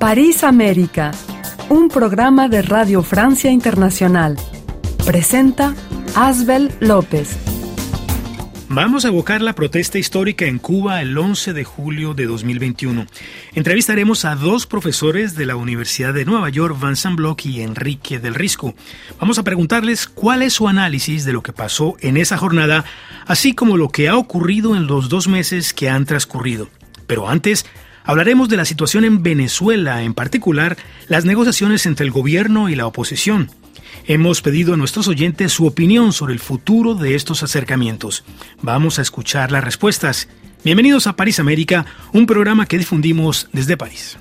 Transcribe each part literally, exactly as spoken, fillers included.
París América, un programa de Radio Francia Internacional. Presenta Asbel López. Vamos a evocar la protesta histórica en Cuba el once de julio de dos mil veintiuno. Entrevistaremos a dos profesores de la Universidad de Nueva York, Vincent Bloch y Enrique del Risco. Vamos a preguntarles cuál es su análisis de lo que pasó en esa jornada, así como lo que ha ocurrido en los dos meses que han transcurrido. Pero antes, hablaremos de la situación en Venezuela, en particular las negociaciones entre el gobierno y la oposición. Hemos pedido a nuestros oyentes su opinión sobre el futuro de estos acercamientos. Vamos a escuchar las respuestas. Bienvenidos a París América, un programa que difundimos desde París.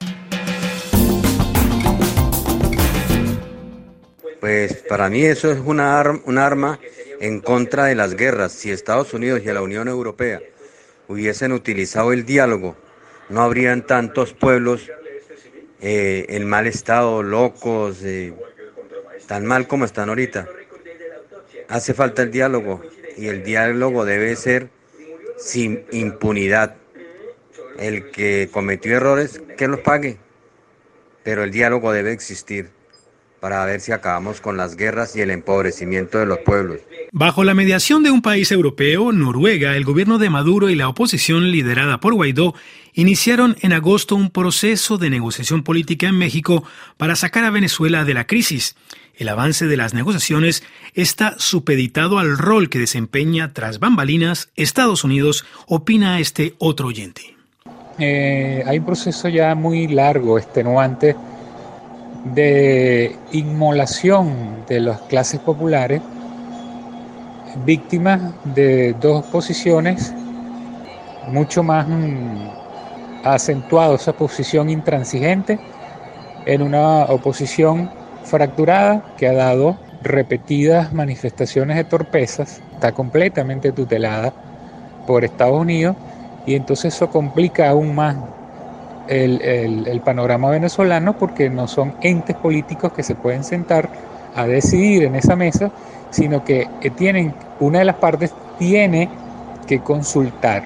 Pues para mí eso es una ar- un arma en contra de las guerras. Si Estados Unidos y la Unión Europea hubiesen utilizado el diálogo, no habrían tantos pueblos eh, en mal estado, locos, eh, tan mal como están ahorita. Hace falta el diálogo, y el diálogo debe ser sin impunidad. El que cometió errores, que los pague, pero el diálogo debe existir para ver si acabamos con las guerras y el empobrecimiento de los pueblos. Bajo la mediación de un país europeo, Noruega, el gobierno de Maduro y la oposición liderada por Guaidó iniciaron en agosto un proceso de negociación política en México para sacar a Venezuela de la crisis. El avance de las negociaciones está supeditado al rol que desempeña tras bambalinas Estados Unidos, opina este otro oyente. Eh, hay un proceso ya muy largo, extenuante, de inmolación de las clases populares, víctimas de dos posiciones, mucho más mm, acentuado esa posición intransigente en una oposición fracturada que ha dado repetidas manifestaciones de torpezas, está completamente tutelada por Estados Unidos, y entonces eso complica aún más el, el, el panorama venezolano, porque no son entes políticos que se pueden sentar a decidir en esa mesa, sino que tienen, una de las partes tiene que consultar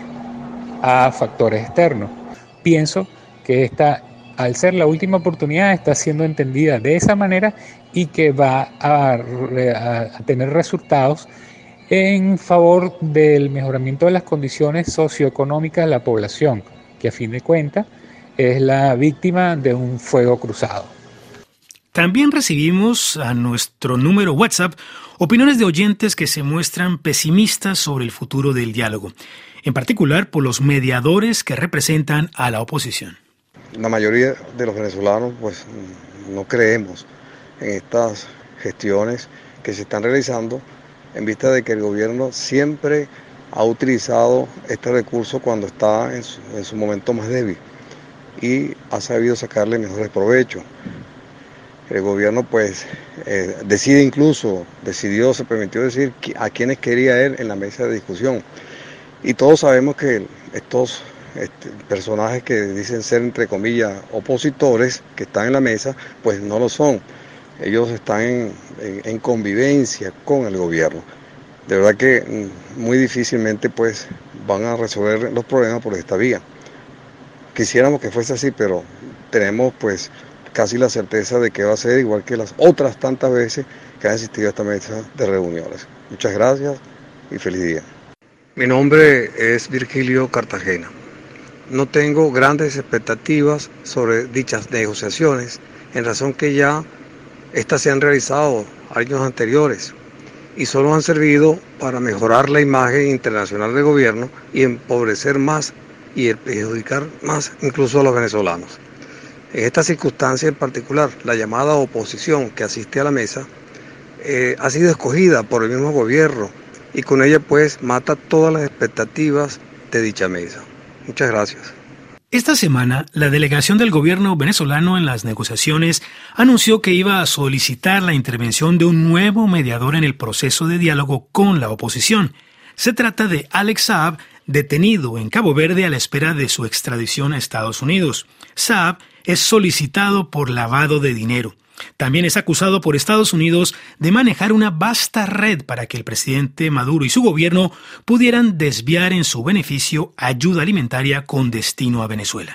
a factores externos. Pienso que esta, al ser la última oportunidad, está siendo entendida de esa manera y que va a, a, a tener resultados en favor del mejoramiento de las condiciones socioeconómicas de la población, que a fin de cuentas es la víctima de un fuego cruzado. También recibimos a nuestro número WhatsApp opiniones de oyentes que se muestran pesimistas sobre el futuro del diálogo, en particular por los mediadores que representan a la oposición. La mayoría de los venezolanos pues no creemos en estas gestiones que se están realizando, en vista de que el gobierno siempre ha utilizado este recurso cuando está en su, en su momento más débil y ha sabido sacarle mejores provechos. El gobierno pues eh, decide incluso, decidió, se permitió decir a quienes quería él en la mesa de discusión. Y todos sabemos que estos este, personajes que dicen ser, entre comillas, opositores, que están en la mesa, pues no lo son. Ellos están en, en, en convivencia con el gobierno. De verdad que muy difícilmente pues van a resolver los problemas por esta vía. Quisiéramos que fuese así, pero tenemos pues casi la certeza de que va a ser igual que las otras tantas veces que han asistido a esta mesa de reuniones. Muchas gracias y feliz día. Mi nombre es Virgilio Cartagena. No tengo grandes expectativas sobre dichas negociaciones, en razón que ya estas se han realizado años anteriores y solo han servido para mejorar la imagen internacional del gobierno y empobrecer más y perjudicar más incluso a los venezolanos. En esta circunstancia en particular, la llamada oposición que asiste a la mesa eh, ha sido escogida por el mismo gobierno y con ella pues mata todas las expectativas de dicha mesa. Muchas gracias. Esta semana, la delegación del gobierno venezolano en las negociaciones anunció que iba a solicitar la intervención de un nuevo mediador en el proceso de diálogo con la oposición. Se trata de Alex Saab, detenido en Cabo Verde a la espera de su extradición a Estados Unidos. Saab es solicitado por lavado de dinero. También es acusado por Estados Unidos de manejar una vasta red para que el presidente Maduro y su gobierno pudieran desviar en su beneficio ayuda alimentaria con destino a Venezuela.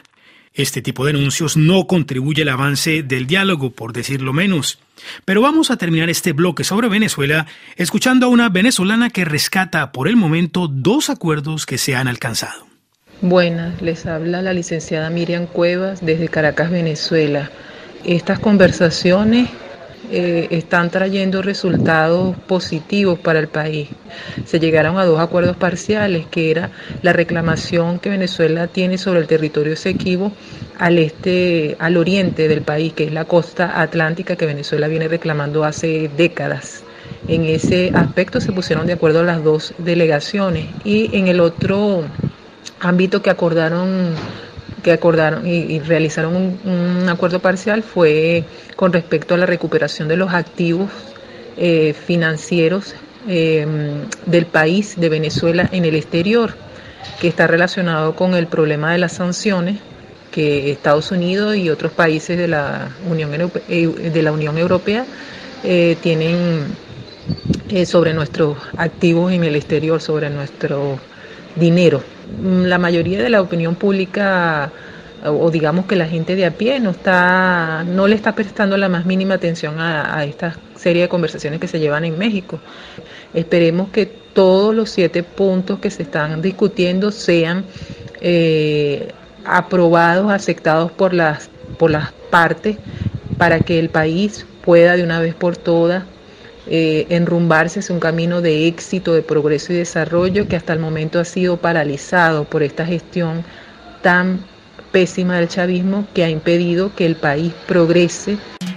Este tipo de anuncios no contribuye al avance del diálogo, por decirlo menos. Pero vamos a terminar este bloque sobre Venezuela escuchando a una venezolana que rescata por el momento dos acuerdos que se han alcanzado. Buenas, les habla la licenciada Miriam Cuevas desde Caracas, Venezuela. Estas conversaciones eh, están trayendo resultados positivos para el país. Se llegaron a dos acuerdos parciales, que era la reclamación que Venezuela tiene sobre el territorio Esequibo al este, al oriente del país, que es la costa atlántica que Venezuela viene reclamando hace décadas. En ese aspecto se pusieron de acuerdo las dos delegaciones, y en el otro ámbito que acordaron que acordaron y, y realizaron un, un acuerdo parcial fue con respecto a la recuperación de los activos eh, financieros eh, del país, de Venezuela, en el exterior, que está relacionado con el problema de las sanciones que Estados Unidos y otros países de la Unión Europea, de la Unión Europea eh, tienen eh, sobre nuestros activos en el exterior, sobre nuestro dinero. La mayoría de la opinión pública, o digamos que la gente de a pie, no está, no le está prestando la más mínima atención a, a esta serie de conversaciones que se llevan en México. Esperemos que todos los siete puntos que se están discutiendo sean eh, aprobados, aceptados por las, por las partes, para que el país pueda de una vez por todas Eh, enrumbarse hacia un camino de éxito, de progreso y desarrollo, que hasta el momento ha sido paralizado por esta gestión tan pésima del chavismo, que ha impedido que el país progrese.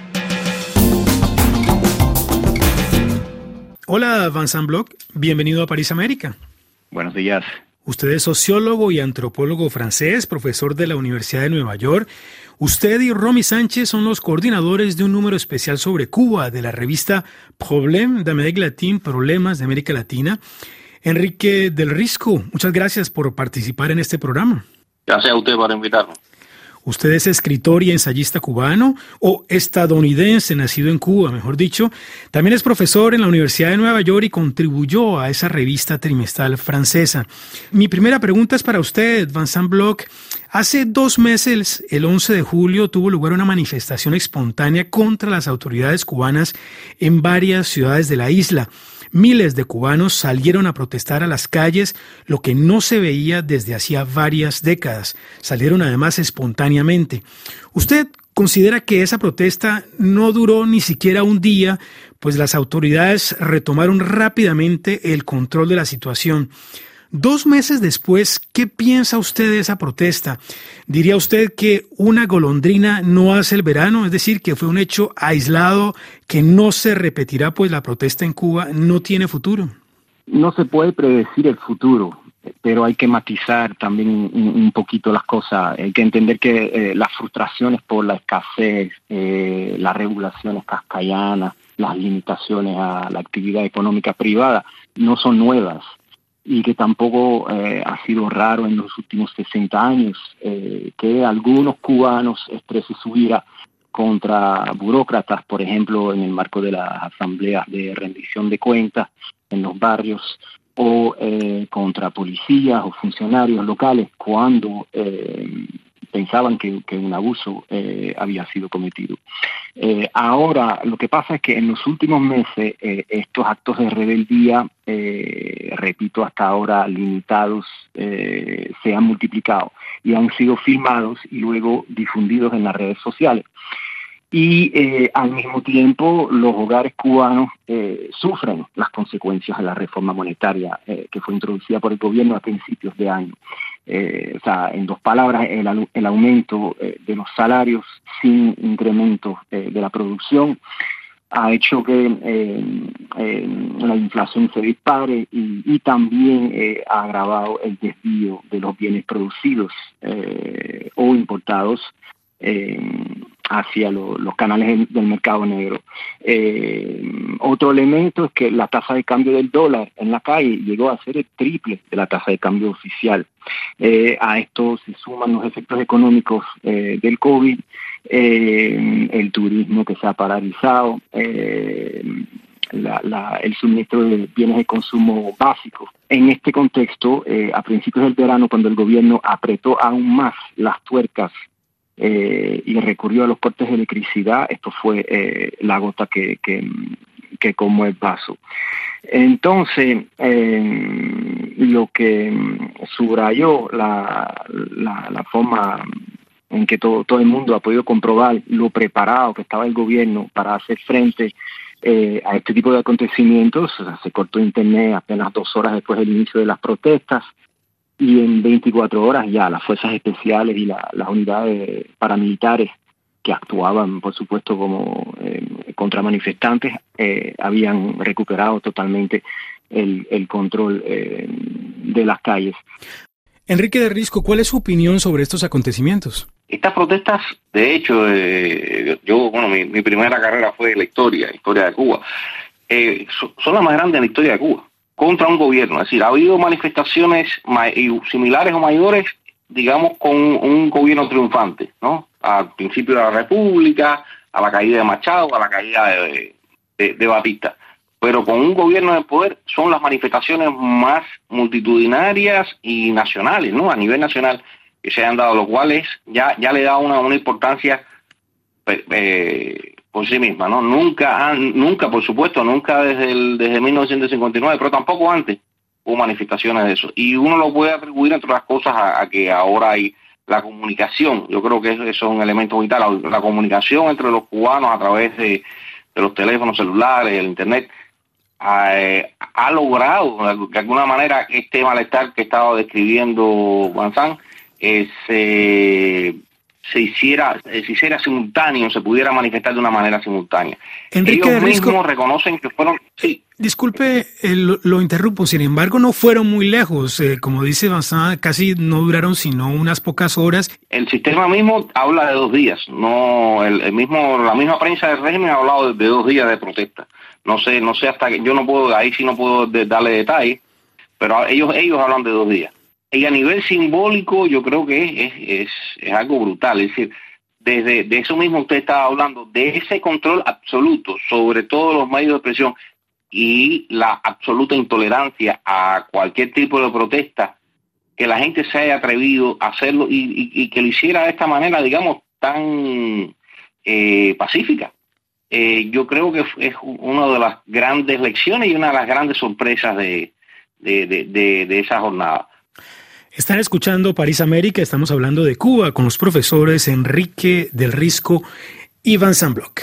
Hola, Vincent Bloch, bienvenido a París, América. Buenos días. Usted es sociólogo y antropólogo francés, profesor de la Universidad de Nueva York. Usted y Romy Sánchez son los coordinadores de un número especial sobre Cuba de la revista Problèmes d'Amérique latine, Problemas de América Latina. Enrique del Risco, muchas gracias por participar en este programa. Gracias a usted por invitarnos. Usted es escritor y ensayista cubano, o estadounidense, nacido en Cuba, mejor dicho. También es profesor en la Universidad de Nueva York y contribuyó a esa revista trimestral francesa. Mi primera pregunta es para usted, Vincent Bloch. Hace dos meses, el once de julio, tuvo lugar una manifestación espontánea contra las autoridades cubanas en varias ciudades de la isla. Miles de cubanos salieron a protestar a las calles, lo que no se veía desde hacía varias décadas. Salieron además espontáneamente. ¿Usted considera que esa protesta no duró ni siquiera un día, pues las autoridades retomaron rápidamente el control de la situación? Dos meses después, ¿qué piensa usted de esa protesta? ¿Diría usted que una golondrina no hace el verano? Es decir, que fue un hecho aislado, que no se repetirá, pues la protesta en Cuba no tiene futuro. No se puede predecir el futuro, pero hay que matizar también un, un poquito las cosas. Hay que entender que eh, las frustraciones por la escasez, eh, las regulaciones cascayanas, las limitaciones a la actividad económica privada no son nuevas. Y que tampoco eh, ha sido raro en los últimos sesenta años eh, que algunos cubanos expresen su ira contra burócratas, por ejemplo, en el marco de las asambleas de rendición de cuentas en los barrios, o eh, contra policías o funcionarios locales cuando eh, pensaban que, que un abuso eh, había sido cometido. Eh, ahora, lo que pasa es que en los últimos meses eh, estos actos de rebeldía, eh, repito, hasta ahora limitados, eh, se han multiplicado y han sido filmados y luego difundidos en las redes sociales. Y eh, al mismo tiempo los hogares cubanos eh, sufren las consecuencias de la reforma monetaria eh, que fue introducida por el gobierno a principios de año. Eh, o sea, en dos palabras, el, el aumento eh, de los salarios sin incremento eh, de la producción ha hecho que eh, eh, la inflación se dispare y, y también eh, ha agravado el desvío de los bienes producidos eh, o importados eh, hacia lo, los canales del mercado negro. Eh, otro elemento es que la tasa de cambio del dólar en la calle llegó a ser el triple de la tasa de cambio oficial. Eh, a esto se suman los efectos económicos eh, del COVID, eh, el turismo que se ha paralizado, eh, la, la, el suministro de bienes de consumo básicos. En este contexto, eh, a principios del verano, cuando el gobierno apretó aún más las tuercas eh, y recurrió a los cortes de electricidad, esto fue eh, la gota que, que, que colmó el vaso. Entonces, eh, lo que subrayó la, la, la forma en que todo, todo el mundo ha podido comprobar lo preparado que estaba el gobierno para hacer frente eh, a este tipo de acontecimientos. O sea, se cortó internet apenas dos horas después del inicio de las protestas, y en veinticuatro horas ya las fuerzas especiales y la, las unidades paramilitares que actuaban, por supuesto, como eh, contra manifestantes, eh, habían recuperado totalmente el, el control eh, de las calles. Enrique de Risco, ¿cuál es su opinión sobre estos acontecimientos? Estas protestas, de hecho, eh, yo, bueno, mi, mi primera carrera fue la historia, historia de Cuba, eh, so, son las más grandes en la historia de Cuba, contra un gobierno. Es decir, ha habido manifestaciones similares o mayores, digamos, con un gobierno triunfante, ¿no? Al principio de la República, a la caída de Machado, a la caída de, de, de Batista. Pero con un gobierno en el poder son las manifestaciones más multitudinarias y nacionales, ¿no? A nivel nacional que se han dado, lo cual es, ya, ya le da una, una importancia eh, por sí misma, ¿no? Nunca, han, nunca, por supuesto, nunca desde el, desde mil novecientos cincuenta y nueve, pero tampoco antes hubo manifestaciones de eso. Y uno lo puede atribuir, entre otras cosas, a, a que ahora hay la comunicación. Yo creo que eso, eso es un elemento vital. La, la comunicación entre los cubanos a través de, de los teléfonos celulares, el internet, ha, eh, ha logrado, de alguna manera, este malestar que estaba describiendo Vansan eh, se, se, hiciera, se hiciera simultáneo, se pudiera manifestar de una manera simultánea. Enrique Ellos Risco, mismos reconocen que fueron... Sí. Disculpe, eh, lo, lo interrumpo, sin embargo no fueron muy lejos, eh, como dice Vansan, casi no duraron sino unas pocas horas. El sistema mismo habla de dos días, no el, el mismo la misma prensa del régimen ha hablado de, de dos días de protesta. No sé, no sé hasta que yo no puedo, ahí sí no puedo de, darle detalles, pero ellos ellos hablan de dos días. Y a nivel simbólico yo creo que es, es, es algo brutal, es decir, desde de eso mismo usted estaba hablando, de ese control absoluto sobre todos los medios de expresión y la absoluta intolerancia a cualquier tipo de protesta, que la gente se haya atrevido a hacerlo y, y, y que lo hiciera de esta manera, digamos, tan eh, pacífica. Eh, yo creo que es una de las grandes lecciones y una de las grandes sorpresas de, de, de, de, de esa jornada. Están escuchando París América, estamos hablando de Cuba con los profesores Enrique del Risco y Vansan Bloch.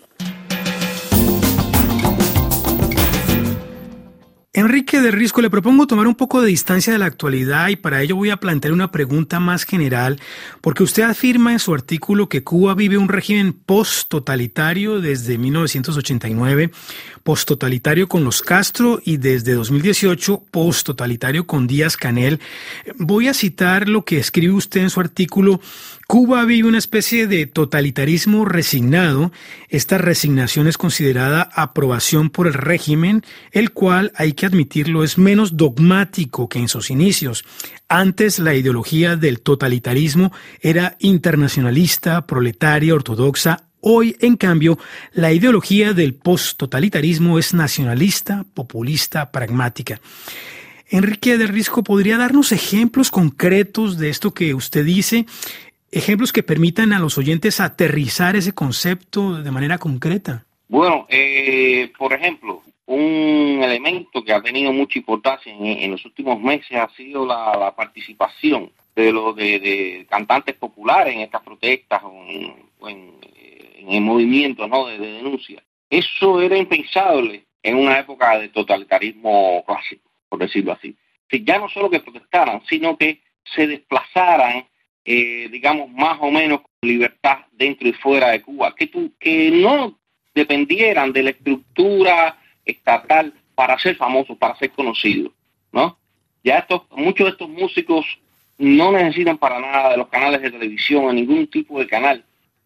Enrique del Risco, le propongo tomar un poco de distancia de la actualidad y para ello voy a plantear una pregunta más general, porque usted afirma en su artículo que Cuba vive un régimen post-totalitario desde mil novecientos ochenta y nueve, post-totalitario con los Castro y desde dos mil dieciocho post-totalitario con Díaz-Canel. Voy a citar lo que escribe usted en su artículo. Cuba vive una especie de totalitarismo resignado. Esta resignación es considerada aprobación por el régimen, el cual, hay que admitirlo, es menos dogmático que en sus inicios. Antes la ideología del totalitarismo era internacionalista, proletaria, ortodoxa. Hoy, en cambio, la ideología del post-totalitarismo es nacionalista, populista, pragmática. Enrique del Risco, ¿podría darnos ejemplos concretos de esto que usted dice? Ejemplos que permitan a los oyentes aterrizar ese concepto de manera concreta. Bueno, eh, por ejemplo, un elemento que ha tenido mucha importancia en, en los últimos meses ha sido la, la participación de los de, de cantantes populares en estas protestas o en, o en, en el movimiento, ¿no?, de, de denuncia. Eso era impensable en una época de totalitarismo clásico, por decirlo así. Que ya no solo que protestaran, sino que se desplazaran, eh, digamos, más o menos con libertad dentro y fuera de Cuba, que, tu, que no dependieran de la estructura estatal para ser famosos, para ser conocidos, ¿no? Ya estos, muchos de estos músicos no necesitan para nada de los canales de televisión o ningún tipo de canal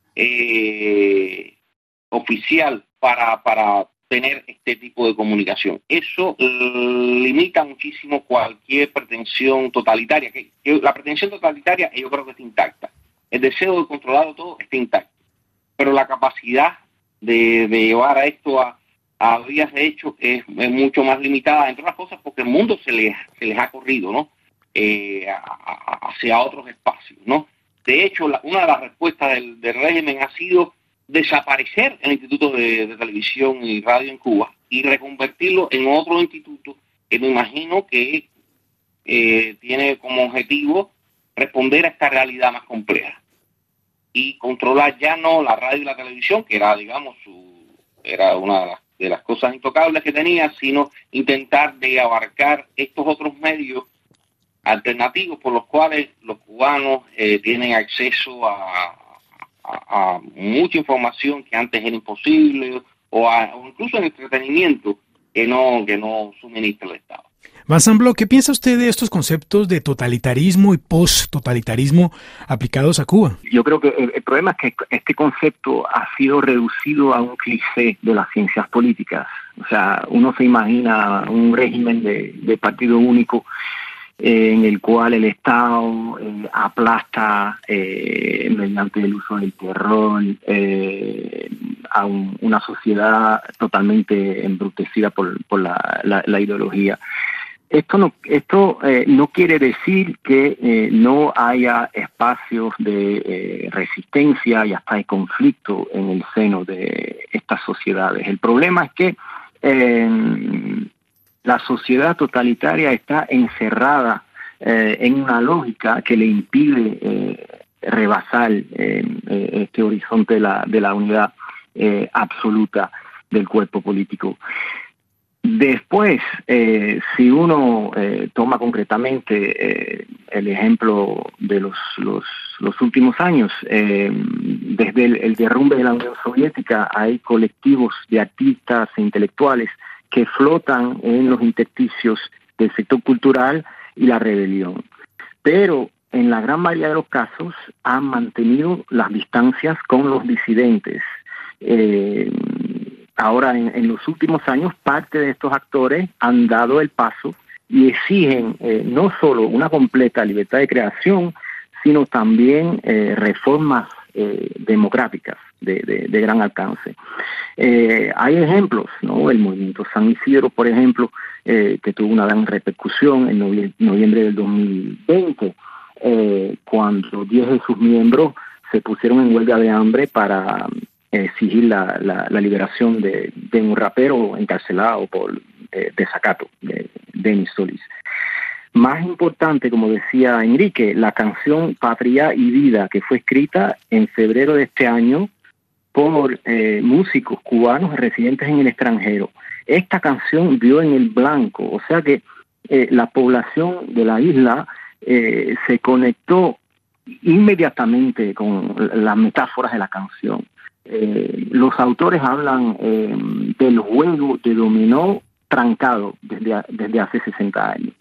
eh, oficial para, para tener este tipo de comunicación. Eso eh, limita muchísimo cualquier pretensión totalitaria. Que, que la pretensión totalitaria yo creo que está intacta. El deseo de controlarlo todo está intacto. Pero la capacidad de, de llevar a esto a, a vías de hecho es, es mucho más limitada, entre otras cosas porque el mundo se les, se les ha corrido, ¿no? Eh, a, a, hacia otros espacios, ¿no? De hecho, la, una de las respuestas del, del régimen ha sido desaparecer el Instituto de, de Televisión y Radio en Cuba y reconvertirlo en otro instituto que me imagino que eh, tiene como objetivo responder a esta realidad más compleja y controlar ya no la radio y la televisión, que era, digamos, su, era una de las, de las cosas intocables que tenía, sino intentar de abarcar estos otros medios alternativos por los cuales los cubanos eh, tienen acceso a, a, a mucha información que antes era imposible, o, a, o incluso en entretenimiento que no, que no suministra el Estado. Vincent Bloch, ¿qué piensa usted de estos conceptos de totalitarismo y post-totalitarismo aplicados a Cuba? Yo creo que el, el problema es que este concepto ha sido reducido a un cliché de las ciencias políticas. O sea, uno se imagina un régimen de, de partido único eh, en el cual el Estado eh, aplasta eh, mediante el uso del terror eh, a un, una sociedad totalmente embrutecida por, por la, la, la ideología. Esto no, esto eh, no quiere decir que eh, no haya espacios de eh, resistencia y hasta de conflicto en el seno de estas sociedades. El problema es que eh, la sociedad totalitaria está encerrada eh, en una lógica que le impide eh, rebasar eh, este horizonte de la, de la unidad eh, absoluta del cuerpo político. Después, eh, si uno eh, toma concretamente eh, el ejemplo de los, los, los últimos años, eh, desde el, el derrumbe de la Unión Soviética hay colectivos de artistas e intelectuales que flotan en los intersticios del sector cultural y la rebelión. Pero en la gran mayoría de los casos han mantenido las distancias con los disidentes. Eh, Ahora, en, en los últimos años, parte de estos actores han dado el paso y exigen eh, no solo una completa libertad de creación, sino también eh, reformas eh, democráticas de, de, de gran alcance. Eh, hay ejemplos, ¿no? El movimiento San Isidro, por ejemplo, eh, que tuvo una gran repercusión en novie- noviembre del dos mil veinte, eh, cuando diez de sus miembros se pusieron en huelga de hambre para exigir la, la, la liberación de, de un rapero encarcelado por eh, desacato, de Denis Solís. Más importante, como decía Enrique, la canción Patria y Vida, que fue escrita en febrero de este año por eh, músicos cubanos residentes en el extranjero. Esta canción dio en el blanco, o sea que eh, la población de la isla eh, se conectó inmediatamente con las metáforas de la canción. Eh, los autores hablan eh, del juego de dominó trancado desde, desde hace sesenta años.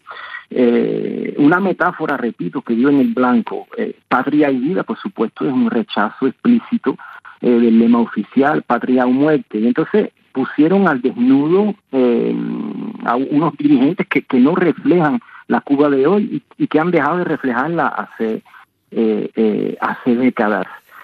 Eh, una metáfora, repito, que dio en el blanco. Eh, patria y vida, por supuesto, es un rechazo explícito eh, del lema oficial, patria o muerte. Y entonces pusieron al desnudo eh, a unos dirigentes que, que no reflejan la Cuba de hoy y, y que han dejado de reflejarla hace, eh, eh, hace décadas.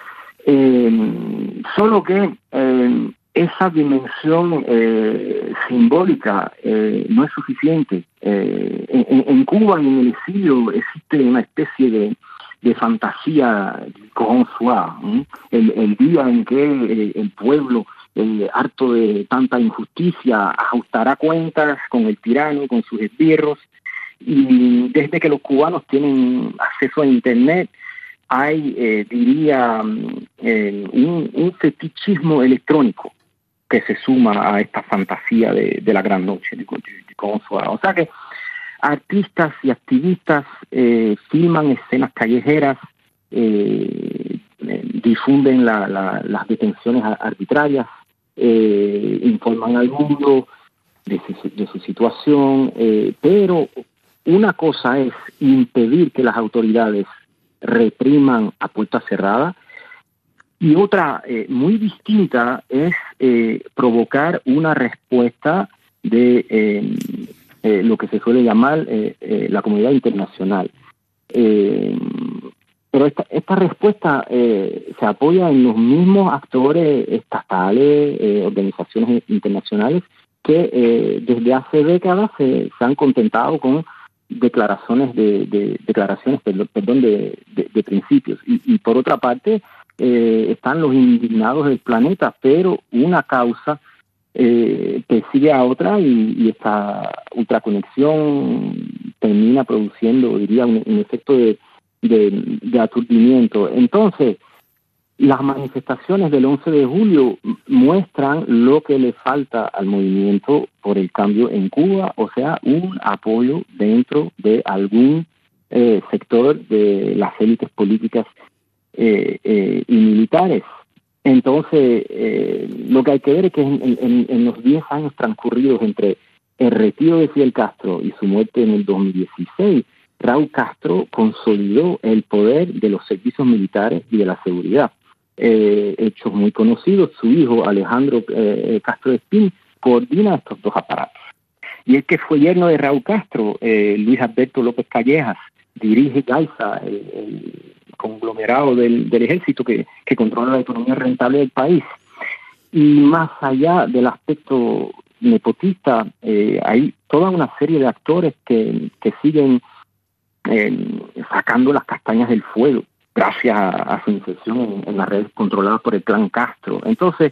Eh, solo que eh, esa dimensión eh, simbólica eh, no es suficiente. Eh, en, en Cuba y en el exilio existe una especie de, de fantasía con suave, ¿eh? el, el día en que eh, el pueblo, eh, harto de tanta injusticia, ajustará cuentas con el tirano, con sus esbirros, y desde que los cubanos tienen acceso a Internet, hay, eh, diría, eh, un, un fetichismo electrónico que se suma a esta fantasía de, de la gran noche de, de, de Consuela. O sea que artistas y activistas eh, filman escenas callejeras, eh, eh, difunden la, la, las detenciones arbitrarias, eh, informan al mundo de su, de su situación, eh, pero una cosa es impedir que las autoridades repriman a puerta cerrada y otra eh, muy distinta es eh, provocar una respuesta de eh, eh, lo que se suele llamar eh, eh, la comunidad internacional. Eh, pero esta, esta respuesta eh, se apoya en los mismos actores estatales, eh, organizaciones internacionales que eh, desde hace décadas se, se han contentado con declaraciones de, de declaraciones perdón, perdón de, de, de principios. Y, y por otra parte, eh, están los indignados del planeta, pero una causa eh, persigue a otra y, y esta ultraconexión termina produciendo, diría, un, un efecto de, de, de aturdimiento. Entonces, las manifestaciones del once de julio muestran lo que le falta al movimiento por el cambio en Cuba, o sea, un apoyo dentro de algún eh, sector de las élites políticas eh, eh, y militares. Entonces, eh, lo que hay que ver es que en, en, en los diez años transcurridos entre el retiro de Fidel Castro y su muerte en el dos mil dieciséis, Raúl Castro consolidó el poder de los servicios militares y de la seguridad. Eh, hechos muy conocidos, su hijo Alejandro eh, Castro Espín coordina estos dos aparatos. Y el que fue yerno de Raúl Castro, eh, Luis Alberto López Callejas, dirige GAISA, el, el conglomerado del, del ejército que, que controla la economía rentable del país. Y más allá del aspecto nepotista, eh, hay toda una serie de actores que, que siguen eh, sacando las castañas del fuego gracias a, a su inserción en, en las redes controladas por el clan Castro. Entonces,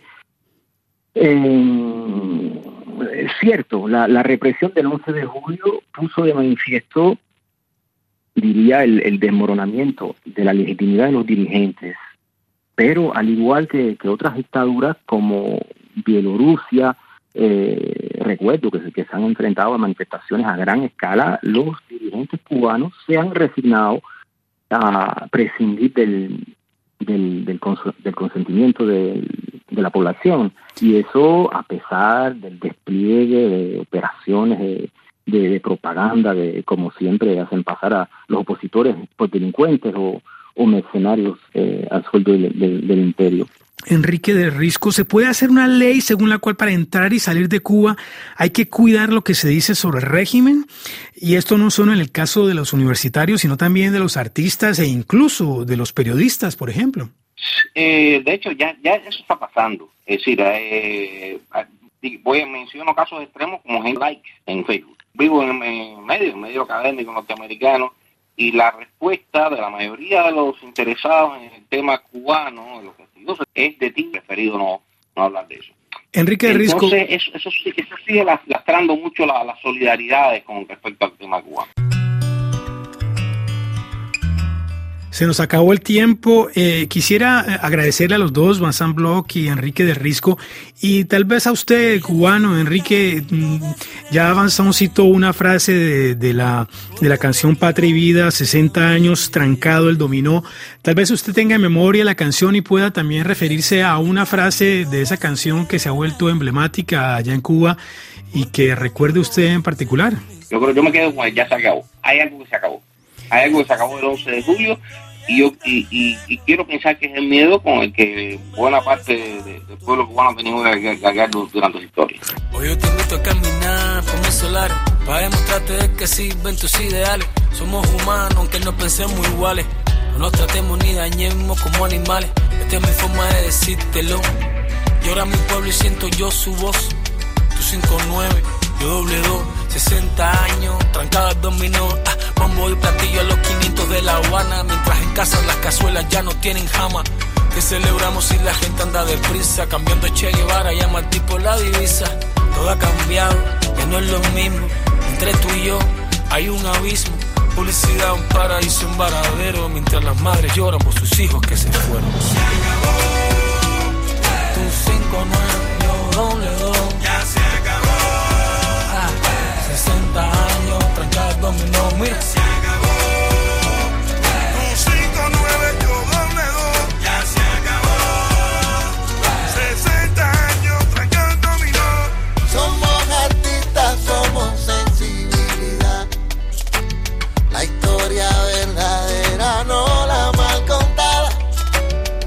eh, es cierto, la, la represión del once de julio puso de manifiesto, diría, el, el desmoronamiento de la legitimidad de los dirigentes, pero al igual que, que otras dictaduras como Bielorrusia, eh, recuerdo que, que se han enfrentado a manifestaciones a gran escala, los dirigentes cubanos se han resignado a prescindir del, del, del, cons- del consentimiento de, de la población, y eso a pesar del despliegue de operaciones de, de, de propaganda, de como siempre hacen pasar a los opositores por delincuentes o, o mercenarios eh, al sueldo del, del, del imperio. Enrique del Risco, ¿se puede hacer una ley según la cual para entrar y salir de Cuba hay que cuidar lo que se dice sobre el régimen? Y esto no solo en el caso de los universitarios, sino también de los artistas e incluso de los periodistas, por ejemplo. Eh, de hecho, ya, ya eso está pasando. Es decir, eh, voy a mencionar casos extremos como gente like en Facebook. Vivo en, en medio, en medio académico norteamericano, y la respuesta de la mayoría de los interesados en el tema cubano, de los estudiosos, es de ti preferido no, no hablar de eso. Enrique del Risco. Entonces, eso, eso, eso sigue lastrando mucho las la solidaridades con respecto al tema cubano. Se nos acabó el tiempo. Eh, quisiera agradecerle a los dos, Vincent Bloch y Enrique del Risco, y tal vez a usted, cubano, Enrique. Ya Vincent citó una frase de, de la de la canción Patria y Vida, sesenta años trancado el dominó. Tal vez usted tenga en memoria la canción y pueda también referirse a una frase de esa canción que se ha vuelto emblemática allá en Cuba y que recuerde usted en particular. Yo creo, yo me quedo con el ya se acabó. Hay algo que se acabó. Hay algo que se acabó el once de julio, y yo y, y, y quiero pensar que es el miedo con el que buena parte de, de, del pueblo cubano ha tenido que cargar durante su historia. Hoy yo te invito a caminar por mi solar para demostrarte que sirven tus ideales. Somos humanos aunque no pensemos iguales, no nos tratemos ni dañemos como animales. Esta es mi forma de decírtelo. Llora mi pueblo y siento yo su voz. Tu cinco nueve, yo doble dos, sesenta años, trancado el dominó. Ah, bombo y platillo a los quinientos de La Habana, mientras en casa las cazuelas ya no tienen jama. Que celebramos si la gente anda deprisa, cambiando Che Guevara, llama al tipo la divisa. Todo ha cambiado, ya no es lo mismo. Entre tú y yo hay un abismo. Publicidad, un paraíso, un varadero, mientras las madres lloran por sus hijos que se fueron. Se acabó. Tu cinco nueve, yo doble dos. Ya se acabó. Ah, sesenta años, trancado dominó, mira. Se acabó. Tu cinco nueve, yo doble dos. Ya se acabó. sesenta años, trancado dominó. Somos artistas, somos sensibilidad. La historia verdadera, no la mal contada.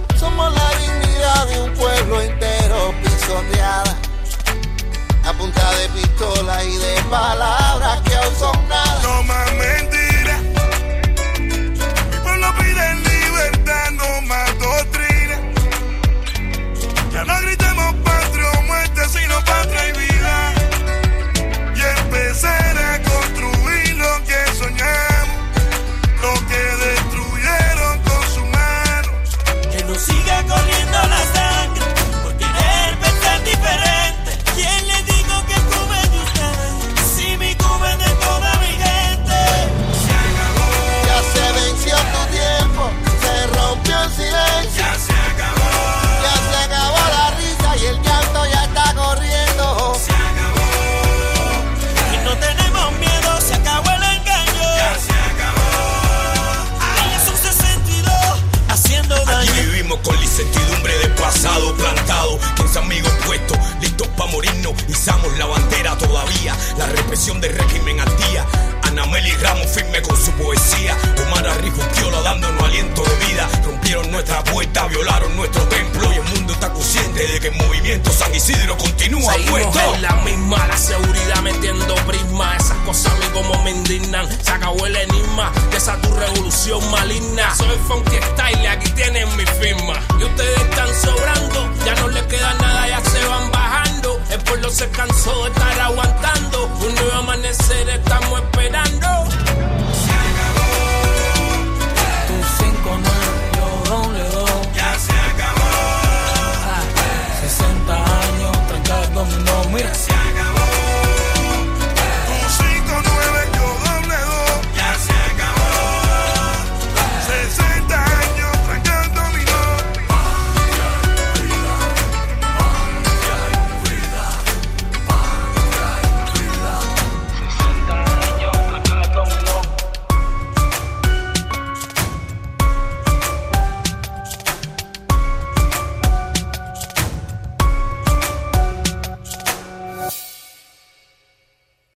Seguimos con la incertidumbre del pasado plantado, quince amigos puestos, listos pa' morirnos, izamos la bandera todavía, la represión del régimen al día. Anameli Ramos firme con su poesía, Omar Arrijuquiola dándonos aliento de vida. Rompieron nuestra puerta, violaron nuestro templo y el mundo está consciente de que el movimiento San Isidro continúa puesto. Seguimos en la misma, la seguridad metiendo prisma. Esas cosas a mí como me indignan. Se acabó el enigma de esa tu revolución maligna. Soy Funky Style y aquí tienen mi firma.